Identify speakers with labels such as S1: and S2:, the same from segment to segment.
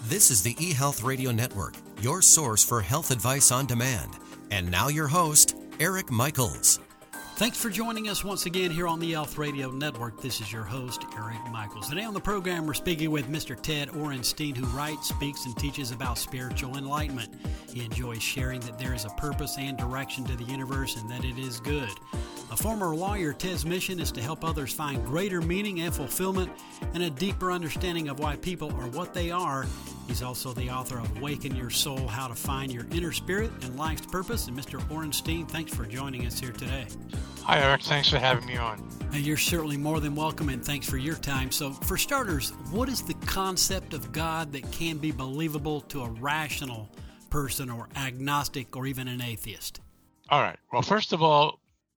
S1: This is the eHealth Radio Network, your source for health advice on demand. And now your host, Eric Michaels.
S2: Thanks for joining us once again here on the eHealth Radio Network. This is your host, Eric Michaels. Today on the program, we're speaking with Mr. Ted Orenstein, who writes, speaks, and teaches about spiritual enlightenment. He enjoys sharing that there is a purpose and direction to the universe and that it is good. A former lawyer, Ted's mission is to help others find greater meaning and fulfillment and a deeper understanding of why people are what they are. He's also the author of Awaken Your Soul, How to Find Your Inner Spirit and Life's Purpose. And Mr. Orenstein, thanks for joining us here today.
S3: Hi, Eric. Thanks for having me on.
S2: You're certainly more than welcome, and thanks for your time. So, for starters, what is the concept of God that can be believable to a rational person or agnostic or even an atheist?
S3: All right. Well, first of all,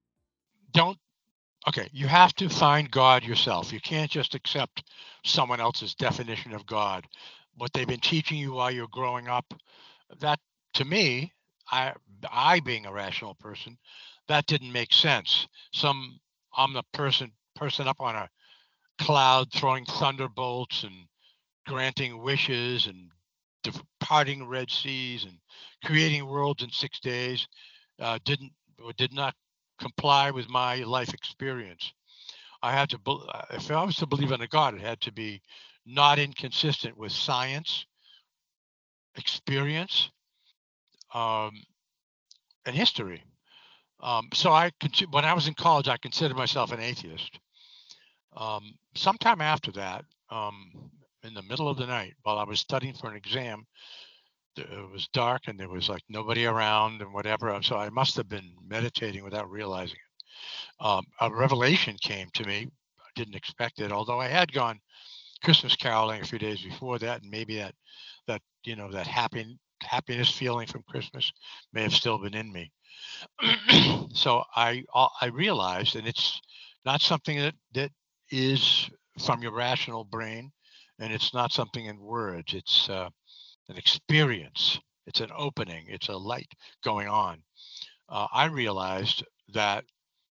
S3: you have to find God yourself. You can't just accept someone else's definition of God. What they've been teaching you while you're growing up, that to me, I being a rational person, that didn't make sense. I'm the person up on a cloud throwing thunderbolts and granting wishes and departing Red Seas and creating worlds in 6 days did not comply with my life experience. If I was to believe in a God, it had to be not inconsistent with science, experience, and history. So when I was in college, I considered myself an atheist. Sometime after that, in the middle of the night, while I was studying for an exam, it was dark and there was like nobody around and whatever. So I must have been meditating without realizing it. A revelation came to me. I didn't expect it, although I had gone Christmas caroling a few days before that, and maybe that happiness feeling from Christmas may have still been in me. So I realized, and it's not something that is from your rational brain, and it's not something in words. It's an experience. It's an opening. It's a light going on. I realized that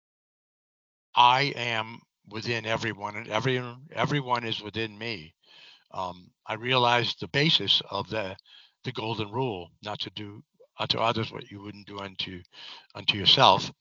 S3: I am within everyone, and everyone is within me. I realized the basis of the golden rule, not to do unto others what you wouldn't do unto yourself.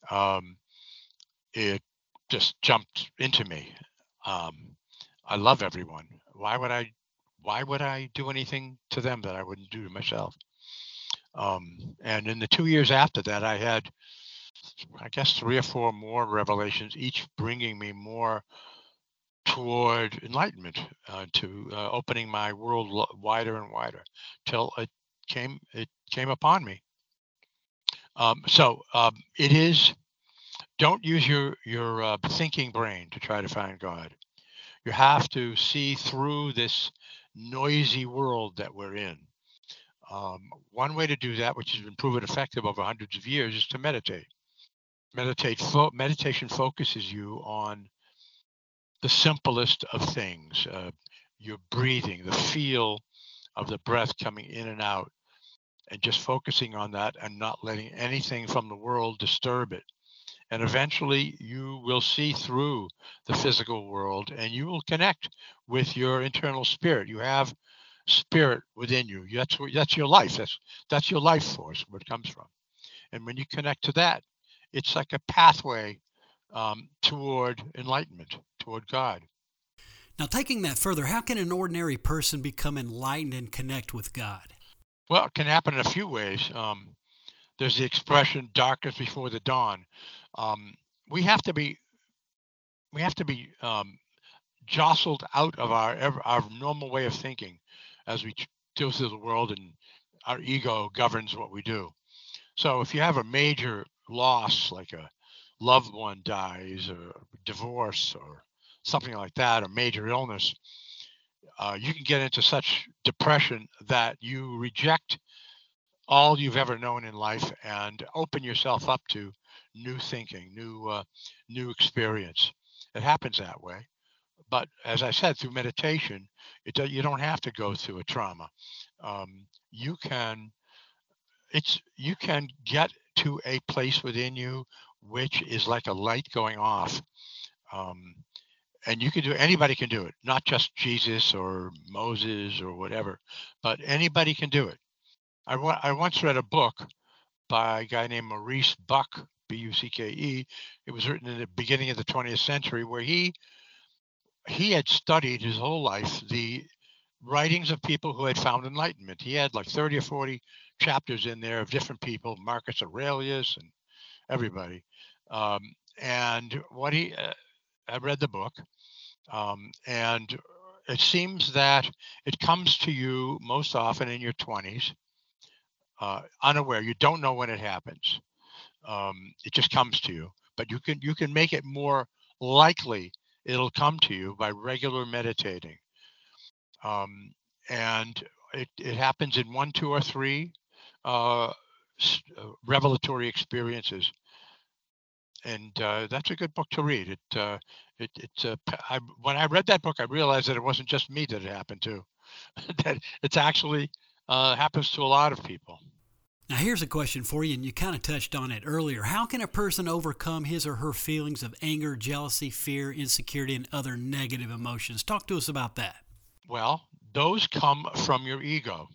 S3: It just jumped into me. I love everyone. Why would I do anything to them that I wouldn't do to myself? And in the 2 years after that, I had, I guess, 3 or 4 more revelations, each bringing me more toward enlightenment, to opening my world wider and wider, till it came upon me. It is. Don't use your thinking brain to try to find God. You have to see through this noisy world that we're in. One way to do that, which has been proven effective over hundreds of years, is to meditate. Meditation focuses you on the simplest of things. Your breathing, the feel of the breath coming in and out, and just focusing on that and not letting anything from the world disturb it. And eventually you will see through the physical world and you will connect with your internal spirit. You have spirit within you. That's your life. That's your life force, where it comes from. And when you connect to that, it's like a pathway toward enlightenment, toward God.
S2: Now, taking that further, how can an ordinary person become enlightened and connect with God?
S3: Well, it can happen in a few ways. There's the expression "darkness before the dawn." We have to be jostled out of our normal way of thinking as we deal through the world, and our ego governs what we do. So if you have a major loss, like a loved one dies, or divorce, or something like that, or major illness, you can get into such depression that you reject all you've ever known in life and open yourself up to new thinking, new experience. It happens that way. But as I said, through meditation, you don't have to go through a trauma. You can get to a place within you which is like a light going off. And you can do anybody can do it, not just Jesus or Moses or whatever, but anybody can do it. I once read a book by a guy named Maurice Bucke, Bucke. It was written in the beginning of the 20th century, where he had studied his whole life the writings of people who had found enlightenment. He had like 30 or 40 chapters in there of different people, Marcus Aurelius and everybody. And what I read the book, and it seems that it comes to you most often in your 20s, unaware. You don't know when it happens. It just comes to you, but you can make it more likely it'll come to you by regular meditating. And it happens in 1, 2, or 3 revelatory experiences. And that's a good book to read. When I read that book, I realized that it wasn't just me that it happened to. That it's actually happens to a lot of people.
S2: Now, here's a question for you, and you kind of touched on it earlier. How can a person overcome his or her feelings of anger, jealousy, fear, insecurity, and other negative emotions? Talk to us about that.
S3: Well, those come from your ego.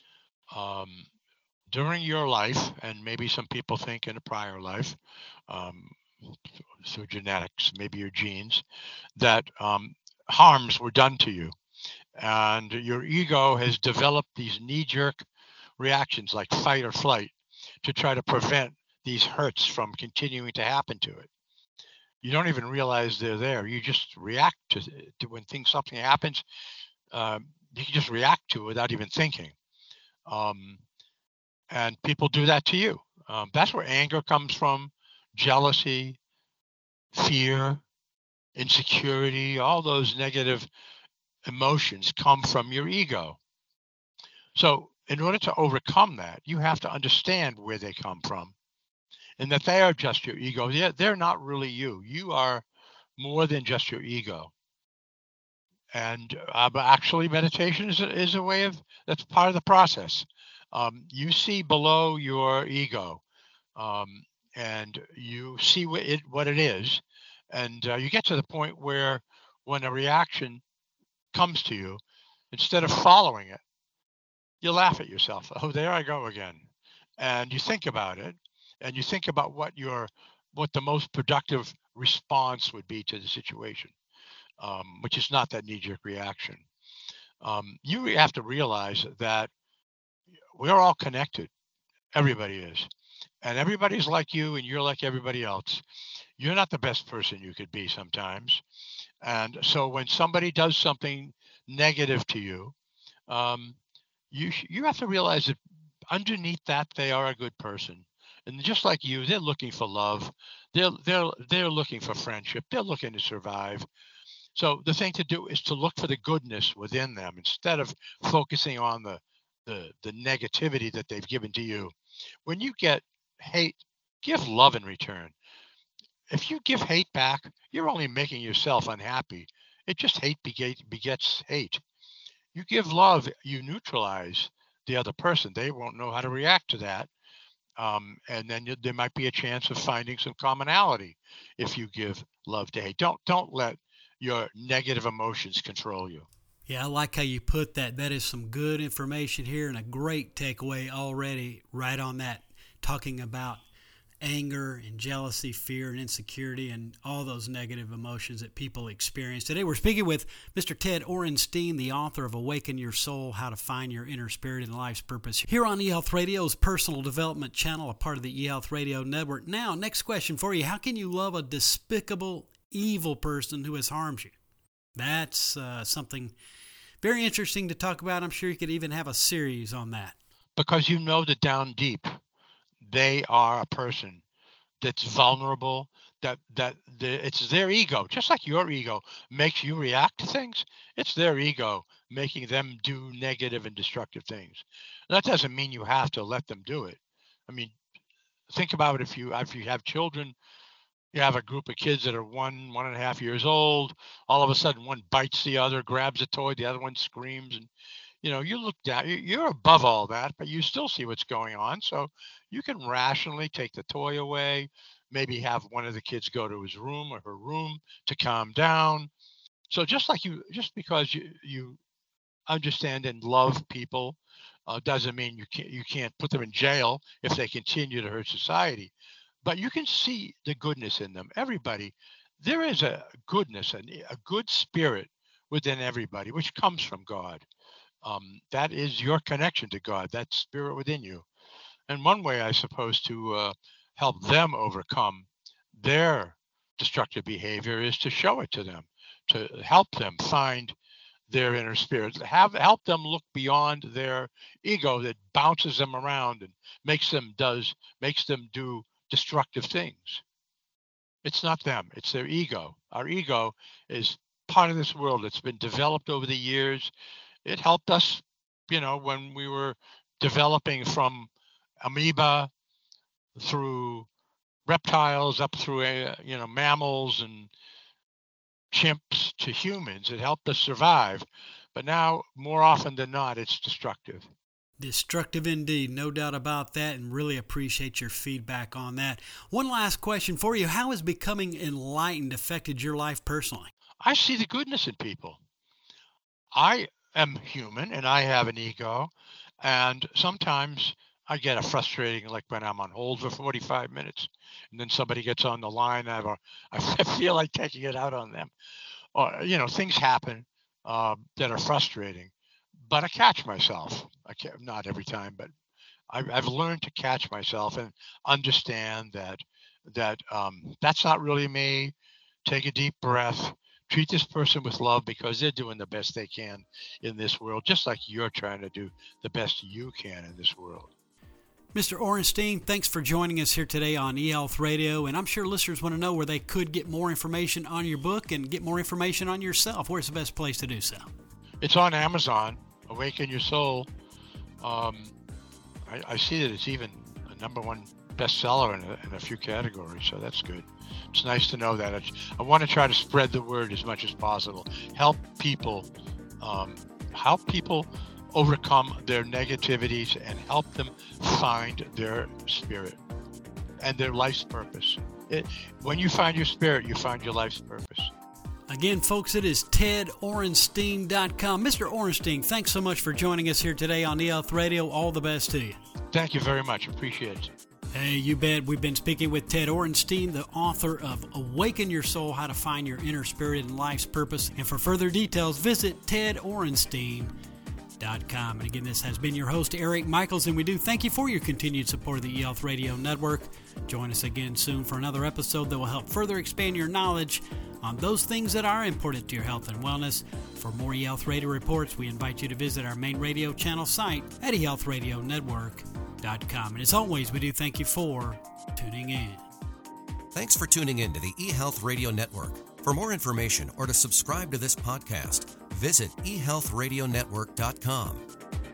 S3: During your life, and maybe some people think in a prior life, through genetics, maybe your genes, that harms were done to you. And your ego has developed these knee-jerk reactions like fight or flight to try to prevent these hurts from continuing to happen to it. You don't even realize they're there. You just react to when something happens. You can just react to it without even thinking. And people do that to you. That's where anger comes from, jealousy, fear, insecurity, all those negative emotions come from your ego. So in order to overcome that, you have to understand where they come from and that they are just your ego. They're not really you. You are more than just your ego. And but actually, meditation is a way of, that's part of the process. You see below your ego, and you see what it is, and you get to the point where when a reaction comes to you, instead of following it, you laugh at yourself. Oh, there I go again. And you think about it, and you think about what the most productive response would be to the situation, which is not that knee-jerk reaction. You have to realize that we're all connected. Everybody is. And everybody's like you, and you're like everybody else. You're not the best person you could be sometimes. And so when somebody does something negative to you, you have to realize that underneath that, they are a good person. And just like you, they're looking for love. They're looking for friendship. They're looking to survive. So the thing to do is to look for the goodness within them instead of focusing on the negativity that they've given to you. When you get hate, give love in return. If you give hate back, you're only making yourself unhappy. It just hate begets hate. You give love, you neutralize the other person. They won't know how to react to that. And then there might be a chance of finding some commonality if you give love to hate. Don't let your negative emotions control you.
S2: Yeah, I like how you put that. That is some good information here and a great takeaway already right on that, talking about anger and jealousy, fear and insecurity and all those negative emotions that people experience. Today we're speaking with Mr. Ted Orenstein, the author of Awaken Your Soul, How to Find Your Inner Spirit and Life's Purpose, here on eHealth Radio's personal development channel, a part of the eHealth Radio Network. Now, next question for you. How can you love a despicable, evil person who has harmed you? That's something very interesting to talk about. I'm sure you could even have a series on that.
S3: Because you know that down deep, they are a person that's vulnerable, it's their ego, just like your ego makes you react to things. It's their ego making them do negative and destructive things. That doesn't mean you have to let them do it. I mean, think about it. If you have children, you have a group of kids that are 1.5 years old. All of a sudden, one bites the other, grabs a toy, the other one screams, and you look down. You're above all that, but you still see what's going on. So you can rationally take the toy away. Maybe have one of the kids go to his room or her room to calm down. So just because you understand and love people doesn't mean you can't put them in jail if they continue to hurt society. But you can see the goodness in them. Everybody, there is a goodness and a good spirit within everybody, which comes from God. That is your connection to God, that spirit within you. And one way, I suppose, to help them overcome their destructive behavior is to show it to them, to help them find their inner spirit, help them look beyond their ego that bounces them around and makes them do destructive things. It's not them, it's their ego. Our ego is part of this world. It's been developed over the years. It helped us, when we were developing from amoeba through reptiles up through mammals and chimps to humans. It helped us survive, but now more often than not it's destructive.
S2: Destructive indeed, no doubt about that, and really appreciate your feedback on that. One last question for you. How has becoming enlightened affected your life personally?
S3: I see the goodness in people. I am human and I have an ego, and sometimes I get frustrating, like when I'm on hold for 45 minutes and then somebody gets on the line, I feel like taking it out on them. Or, things happen that are frustrating, but I catch myself. Not every time, but I've learned to catch myself and understand that that's not really me. Take a deep breath. Treat this person with love because they're doing the best they can in this world, just like you're trying to do the best you can in this world.
S2: Mr. Orenstein, thanks for joining us here today on eHealth Radio, and I'm sure listeners want to know where they could get more information on your book and get more information on yourself. Where's the best place to do so?
S3: It's on Amazon, Awaken Your Soul. I see that it's even a #1 bestseller in a few categories, so that's good. It's nice to know that. I want to try to spread the word as much as possible. Help people overcome their negativities and help them find their spirit and their life's purpose. When you find your spirit, you find your life's purpose.
S2: Again, folks, it is TedOrenstein.com. Mr. Orenstein, thanks so much for joining us here today on eHealth Radio. All the best to you.
S3: Thank you very much. Appreciate it.
S2: Hey, you bet. We've been speaking with Ted Orenstein, the author of Awaken Your Soul, How to Find Your Inner Spirit and Life's Purpose. And for further details, visit TedOrenstein.com. And again, this has been your host, Eric Michaels, and we do thank you for your continued support of the eHealth Radio Network. Join us again soon for another episode that will help further expand your knowledge on those things that are important to your health and wellness. For more eHealth Radio reports, we invite you to visit our main radio channel site at eHealthRadioNetwork.com. And as always, we do thank you for tuning in.
S1: Thanks for tuning in to the eHealth Radio Network. For more information or to subscribe to this podcast, visit eHealthRadioNetwork.com.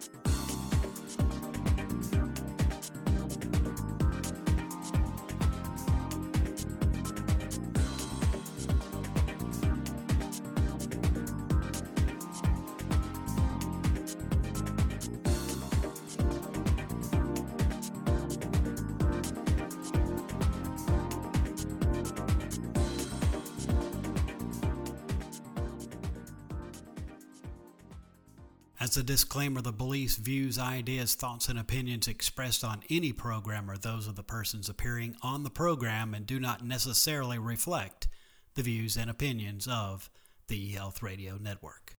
S2: As a disclaimer, the beliefs, views, ideas, thoughts, and opinions expressed on any program are those of the persons appearing on the program and do not necessarily reflect the views and opinions of the eHealth Radio Network.